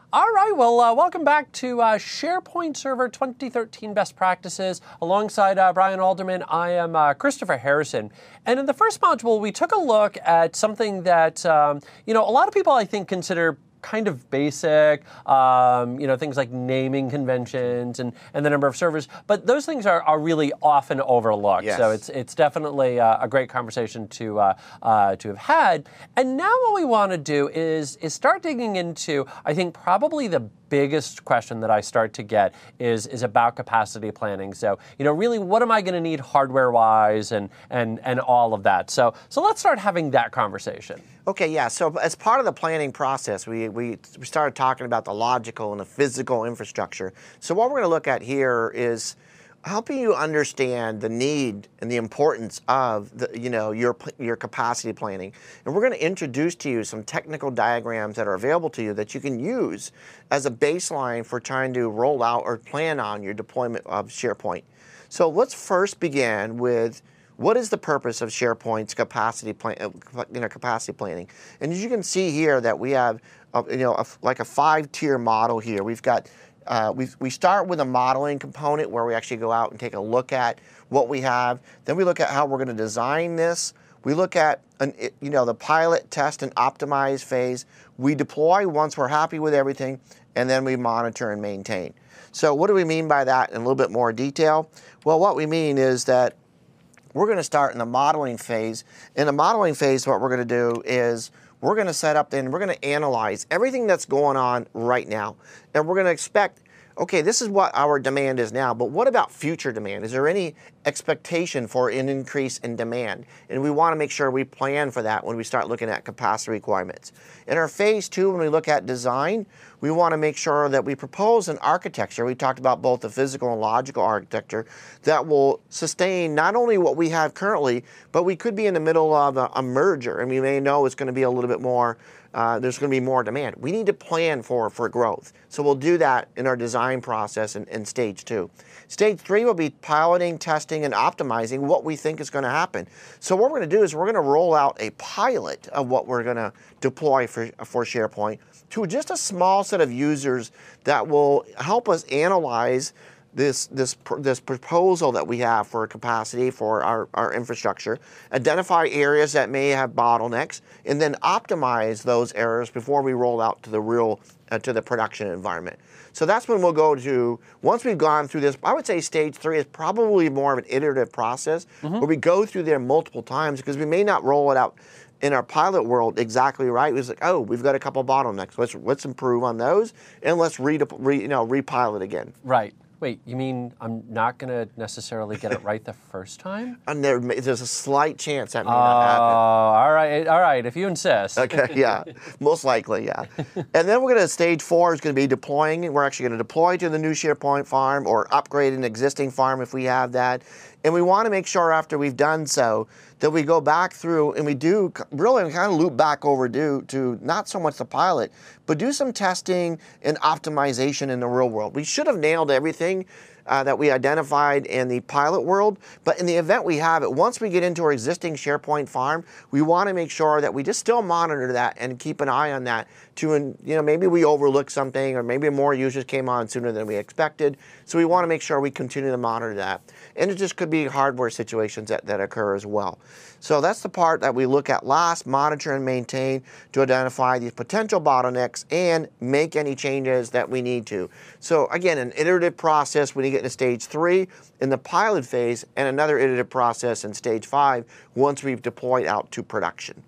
All right, well, welcome back to SharePoint Server 2013 Best Practices. Alongside Brian Alderman, I am Christopher Harrison. And in the first module, we took a look at something that, a lot of people, I think, consider kind of basic, things like naming conventions and the number of servers, but those things are really often overlooked. Yes. So it's definitely a great conversation to have had. And now what we want to do is start digging into, I think, probably the biggest question that I start to get is about capacity planning. So, really, what am I going to need hardware-wise and all of that? So let's start having that conversation. Okay, yeah. So as part of the planning process, we started talking about the logical and the physical infrastructure. So what we're going to look at here is helping you understand the need and the importance of your capacity planning. And we're going to introduce to you some technical diagrams that are available to you that you can use as a baseline for trying to roll out or plan on your deployment of SharePoint. So let's first begin with what is the purpose of SharePoint's capacity planning. And as you can see here that we have like a 5-tier model here. We've got we start with a modeling component where we actually go out and take a look at what we have. Then we look at how we're going to design this. We look at the pilot, test, and optimize phase. We deploy once we're happy with everything, and then we monitor and maintain. So what do we mean by that in a little bit more detail? Well, what we mean is that we're going to start in the modeling phase. In the modeling phase, what we're going to do is we're going to set up and we're going to analyze everything that's going on right now. And we're going to expect, okay, this is what our demand is now, but what about future demand? Is there any expectation for an increase in demand? And we want to make sure we plan for that when we start looking at capacity requirements. In our phase 2, when we look at design, we want to make sure that we propose an architecture. We talked about both the physical and logical architecture that will sustain not only what we have currently, but we could be in the middle of a merger, and we may know it's going to be a little bit more, there's going to be more demand. We need to plan for growth. So we'll do that in our design process in stage 2. Stage 3 will be piloting, testing, and optimizing what we think is going to happen. So what we're going to do is we're going to roll out a pilot of what we're going to deploy for SharePoint to just a small set of users that will help us analyze this proposal that we have for capacity for our infrastructure, identify areas that may have bottlenecks, and then optimize those areas before we roll out to the real to the production environment. So that's when we'll go to, once we've gone through this, I would say stage 3 is probably more of an iterative process where we go through there multiple times because we may not roll it out in our pilot world exactly right. It was like, oh, we've got a couple bottlenecks. Let's improve on those and let's repilot again. Right. Wait, you mean I'm not going to necessarily get it right the first time? And there's a slight chance that may not happen. All right, if you insist. Okay, yeah, most likely, yeah. And then we're going to, stage 4 is going to be deploying. We're actually going to deploy to the new SharePoint farm or upgrade an existing farm if we have that. And we want to make sure after we've done so that we go back through and we do really kind of loop back over to not so much the pilot, but do some testing and optimization in the real world. We should have nailed everything that we identified in the pilot world, but in the event we have it, once we get into our existing SharePoint farm, we want to make sure that we just still monitor that and keep an eye on that to, maybe we overlooked something or maybe more users came on sooner than we expected. So we want to make sure we continue to monitor that. And it just could be hardware situations that occur as well. So that's the part that we look at last, monitor and maintain to identify these potential bottlenecks and make any changes that we need to. So again, an iterative process when you get into stage 3 in the pilot phase and another iterative process in stage 5 once we've deployed out to production.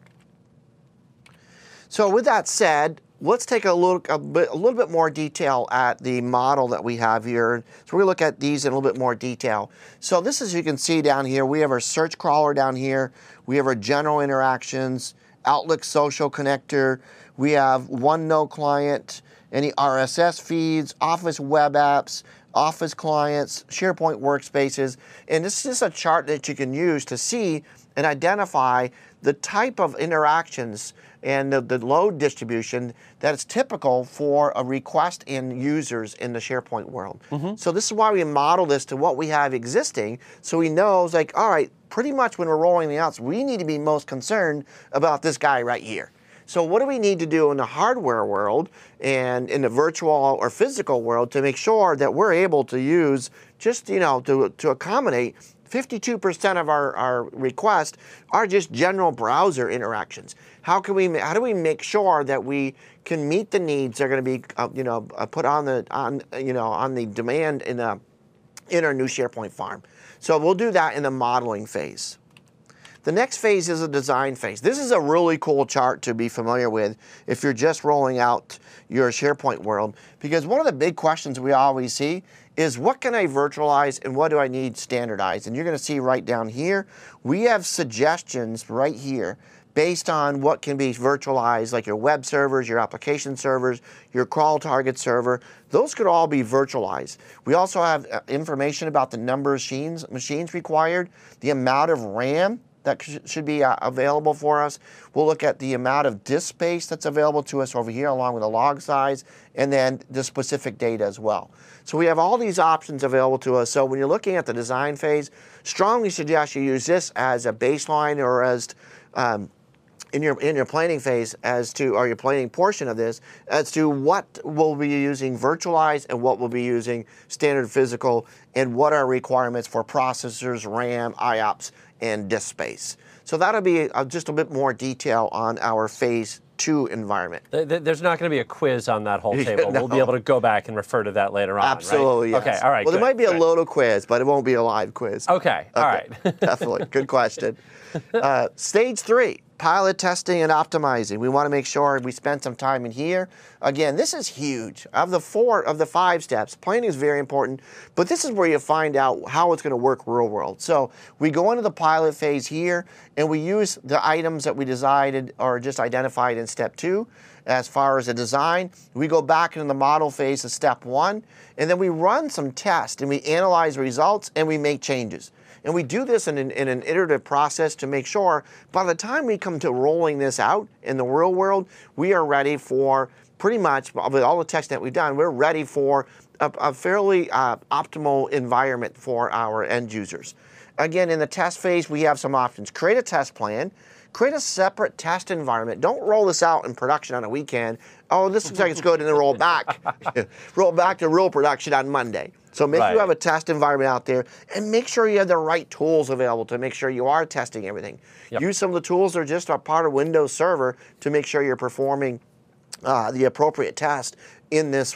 So with that said, let's take a little bit more detail at the model that we have here. So we're going to look at these in a little bit more detail. So this, as you can see down here, we have our search crawler down here. We have our general interactions, Outlook social connector. We have OneNote client, any RSS feeds, Office web apps, Office clients, SharePoint workspaces. And this is a chart that you can use to see and identify the type of interactions and the load distribution that is typical for a request in users in the SharePoint world. So this is why we model this to what we have existing, so we know, it's like, all right, pretty much when we're rolling the outs, we need to be most concerned about this guy right here. So what do we need to do in the hardware world and in the virtual or physical world to make sure that we're able to use just, to accommodate 52% of our requests are just general browser interactions. How do we make sure that we can meet the needs that are going to be, put on the demand in our new SharePoint farm? So we'll do that in the modeling phase. The next phase is a design phase. This is a really cool chart to be familiar with if you're just rolling out your SharePoint world, because one of the big questions we always see is what can I virtualize and what do I need standardized? And you're going to see right down here, we have suggestions right here based on what can be virtualized, like your web servers, your application servers, your crawl target server. Those could all be virtualized. We also have information about the number of machines required, the amount of RAM that should be available for us. We'll look at the amount of disk space that's available to us over here, along with the log size, and then the specific data as well. So we have all these options available to us. So when you're looking at the design phase, strongly suggest you use this as a baseline or as in your planning phase or your planning portion of this, as to what we'll be using virtualized and what we'll be using standard physical, and what are requirements for processors, RAM, IOPS, and disk space. So that'll be just a bit more detail on our phase 2 environment. There's not going to be a quiz on that whole table. No. We'll be able to go back and refer to that later on. Absolutely, right? yes. Okay, all right. Well, good, there might be good. a little quiz, but it won't be a live quiz. Okay, all right. Definitely. Good question. Stage 3, pilot testing and optimizing. We want to make sure we spend some time in here. Again, this is huge. Of the 5 steps, planning is very important, but this is where you find out how it's going to work real world. So we go into the pilot phase here, and we use the items that we decided or just identified in step 2. As far as the design, we go back into the model phase of step 1, and then we run some tests, and we analyze results, and we make changes. And we do this in an iterative process to make sure by the time we come to rolling this out in the real world, we are ready for pretty much, with all the testing that we've done, we're ready for a fairly optimal environment for our end users. Again, in the test phase, we have some options. Create a test plan. Create a separate test environment. Don't roll this out in production on a weekend. Oh, this looks like it's good, and then roll back. Roll back to real production on Monday. So make sure you have a test environment out there, and make sure you have the right tools available to make sure you are testing everything. Yep. Use some of the tools that are just a part of Windows Server to make sure you're performing the appropriate test in this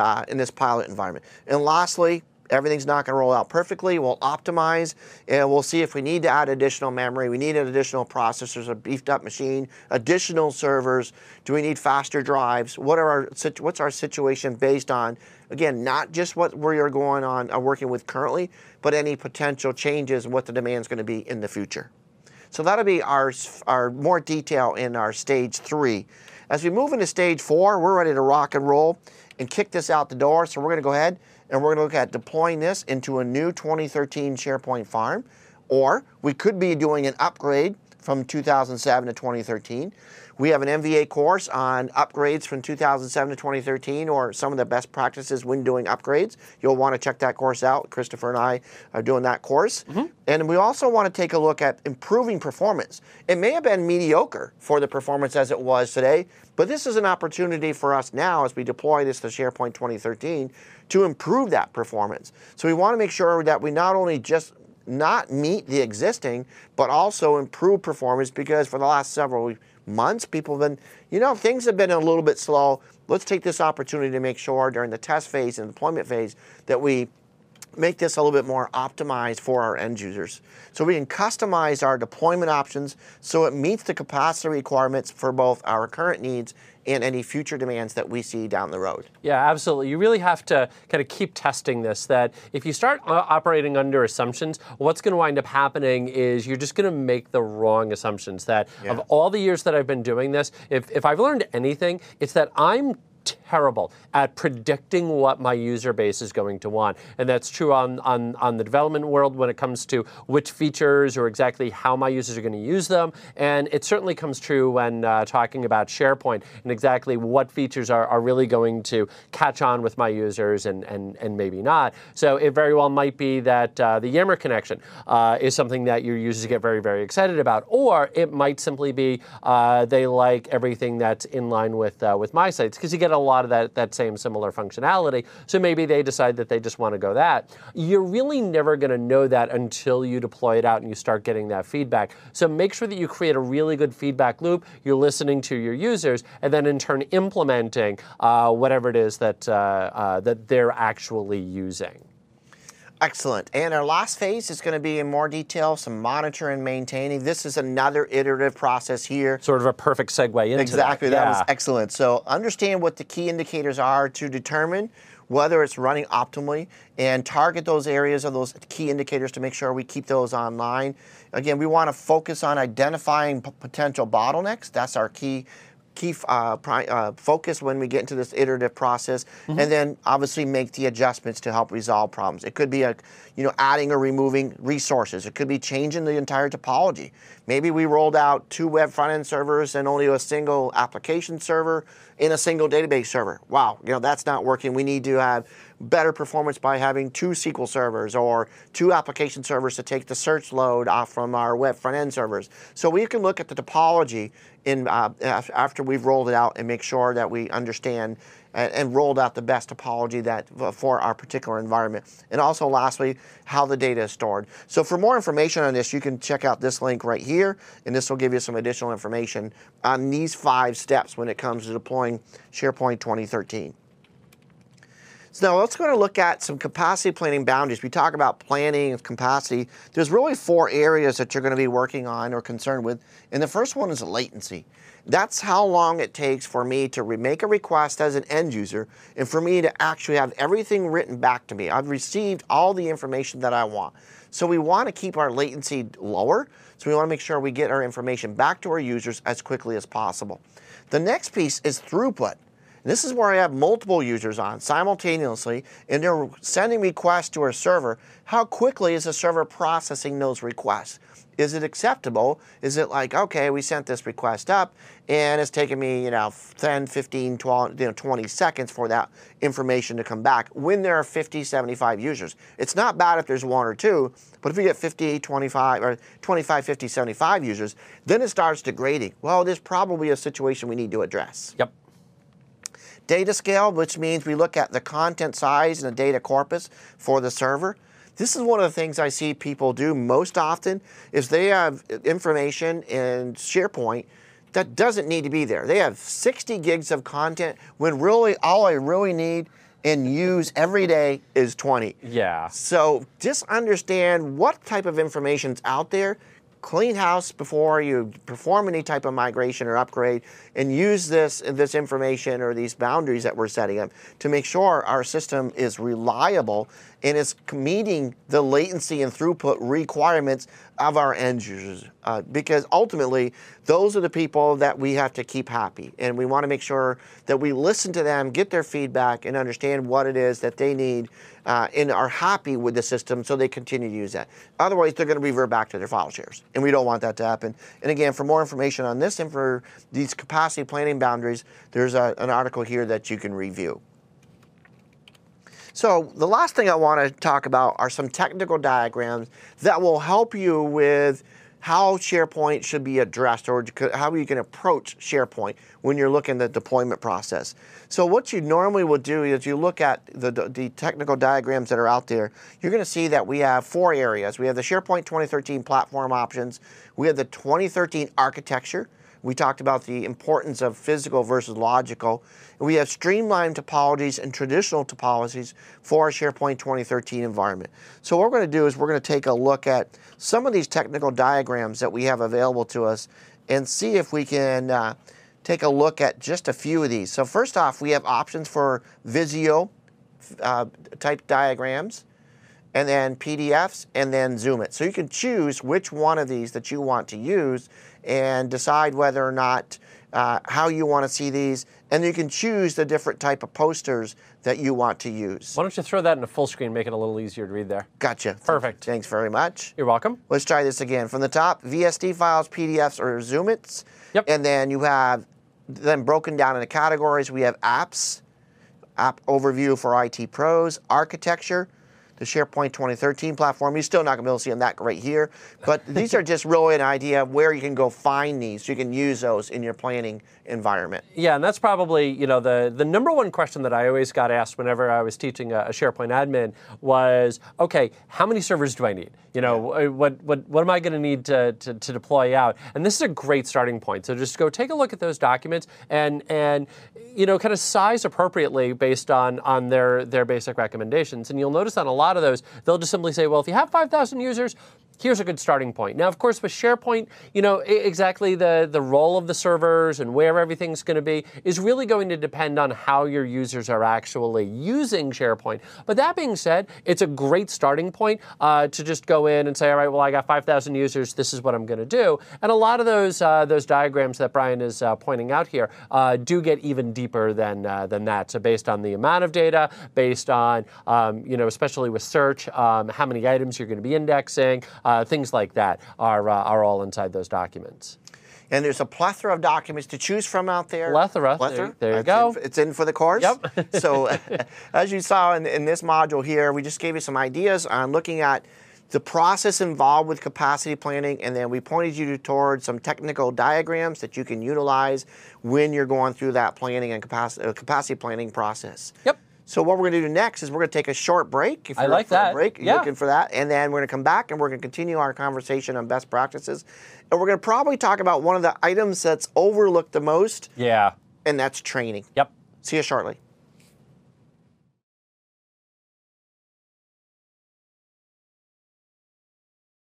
pilot environment. And lastly, everything's not going to roll out perfectly. We'll optimize, and we'll see if we need to add additional memory. We need additional processors, a beefed up machine, additional servers. Do we need faster drives? What's our situation based on, again, not just what we're going on working with currently, but any potential changes and what the demand's going to be in the future. So that'll be our more detail in our stage 3. As we move into stage 4, we're ready to rock and roll and kick this out the door. So we're going to go ahead and we're going to look at deploying this into a new 2013 SharePoint farm, or we could be doing an upgrade from 2007 to 2013. We have an MVA course on upgrades from 2007 to 2013, or some of the best practices when doing upgrades. You'll want to check that course out. Christopher and I are doing that course. And we also want to take a look at improving performance. It may have been mediocre for the performance as it was today, but this is an opportunity for us now as we deploy this to SharePoint 2013 to improve that performance. So we want to make sure that we not only just not meet the existing, but also improve performance, because for the last several months, people have been, things have been a little bit slow. Let's take this opportunity to make sure during the test phase and deployment phase that we make this a little bit more optimized for our end users. So we can customize our deployment options so it meets the capacity requirements for both our current needs and any future demands that we see down the road. Yeah, absolutely. You really have to kind of keep testing this, that if you start operating under assumptions, what's going to wind up happening is you're just going to make the wrong assumptions. That of all the years that I've been doing this, if I've learned anything, it's that I'm terrible at predicting what my user base is going to want. And that's true on the development world when it comes to which features or exactly how my users are going to use them. And it certainly comes true when talking about SharePoint and exactly what features are really going to catch on with my users and maybe not. So it very well might be that the Yammer connection is something that your users get very, very excited about. Or it might simply be they like everything that's in line with my sites, because you get a lot of that same similar functionality. So maybe they decide that they just want to go that. You're really never going to know that until you deploy it out and you start getting that feedback. So make sure that you create a really good feedback loop. You're listening to your users, and then in turn implementing whatever it is that they're actually using. Excellent. And our last phase is going to be in more detail, some monitor and maintaining. This is another iterative process here. Sort of a perfect segue into exactly. that. That was excellent. So understand what the key indicators are to determine whether it's running optimally, and target those areas of those key indicators to make sure we keep those online. Again, we want to focus on identifying potential bottlenecks. That's our key focus when we get into this iterative process, and then obviously make the adjustments to help resolve problems. It could be adding or removing resources. It could be changing the entire topology. Maybe we rolled out 2 web front-end servers and only a single application server in a single database server. Wow, that's not working. We need to have better performance by having 2 SQL servers or 2 application servers to take the search load off from our web front-end servers. So we can look at the topology after we've rolled it out and make sure that we understand and rolled out the best topology for our particular environment. And also, lastly, how the data is stored. So for more information on this, you can check out this link right here, and this will give you some additional information on these 5 steps when it comes to deploying SharePoint 2013. So now let's go to look at some capacity planning boundaries. We talk about planning and capacity. There's really 4 areas that you're going to be working on or concerned with. And the first one is latency. That's how long it takes for me to make a request as an end user and for me to actually have everything written back to me. I've received all the information that I want. So we want to keep our latency lower. So we want to make sure we get our information back to our users as quickly as possible. The next piece is throughput. This is where I have multiple users on simultaneously, and they're sending requests to our server. How quickly is the server processing those requests? Is it acceptable? Is it like, okay, we sent this request up, and it's taken me 10, 15, 12, 20 seconds for that information to come back when there are 50, 75 users. It's not bad if there's 1 or 2, but if you get 50, 25, or 25, 50, 75 users, then it starts degrading. Well, there's probably a situation we need to address. Yep. Data scale, which means we look at the content size and the data corpus for the server. This is one of the things I see people do most often is they have information in SharePoint that doesn't need to be there. They have 60 gigs of content when really all I really need and use every day is 20. Yeah. So just understand what type of information is out there. Clean house before you perform any type of migration or upgrade, and use this information or these boundaries that we're setting up to make sure our system is reliable and is meeting the latency and throughput requirements of our end users. Because ultimately, those are the people that we have to keep happy. And we want to make sure that we listen to them, get their feedback, and understand what it is that they need and are happy with the system so they continue to use that. Otherwise, they're going to revert back to their file shares. And we don't want that to happen. And again, for more information on this and for these capacity planning boundaries, there's an article here that you can review. So the last thing I want to talk about are some technical diagrams that will help you with how SharePoint should be addressed or how you can approach SharePoint when you're looking at the deployment process. So what you normally will do is you look at the technical diagrams that are out there. You're going to see that we have 4 areas. We have the SharePoint 2013 platform options. We have the 2013 architecture. We talked about the importance of physical versus logical. We have streamlined topologies and traditional topologies for our SharePoint 2013 environment. So what we're going to do is we're going to take a look at some of these technical diagrams that we have available to us and see if we can take a look at just a few of these. So first off, we have options for Visio type diagrams. and then PDFs, and then Zoom It. So you can choose which one of these that you want to use and decide whether or not how you want to see these, and you can choose the different type of posters that you want to use. Why don't you throw that in a full screen, make it a little easier to read there. Gotcha. Perfect. Thanks very much. You're welcome. Let's try this again. From the top, VSD files, PDFs, or Zoom Its. Yep. And then you have them broken down into categories. We have apps, app overview for IT pros, architecture, the SharePoint 2013 platform. You're still not going to be able to see them that right here, but these are just really an idea of where you can go find these. So you can use those in your planning environment. Yeah, and that's probably, the number one question that I always got asked whenever I was teaching a SharePoint admin was, okay, how many servers do I need? What am I going to need to deploy out? And this is a great starting point. So just go take a look at those documents and kind of size appropriately based on their basic recommendations. And you'll notice on a lot of those, they'll just simply say, well, if you have 5,000 users, here's a good starting point. Now, of course, with SharePoint, exactly the role of the servers and where everything's going to be is really going to depend on how your users are actually using SharePoint. But that being said, it's a great starting point to just go in and say, all right, well, I got 5,000 users. This is what I'm going to do. And a lot of those diagrams that Brian is pointing out here do get even deeper than that. So based on the amount of data, based on, especially with search, how many items you're going to be indexing, things like that are all inside those documents. And there's a plethora of documents to choose from out there. Plethora. There you go. It's in for the course. Yep. So as you saw in this module here, we just gave you some ideas on looking at the process involved with capacity planning, and then we pointed you towards some technical diagrams that you can utilize when you're going through that planning and capacity planning process. Yep. So what we're going to do next is we're going to take a short break. If I you're like up for that. a break, you're looking for that. And then we're going to come back and we're going to continue our conversation on best practices. And we're going to probably talk about one of the items that's overlooked the most. Yeah. And that's training. Yep. See you shortly.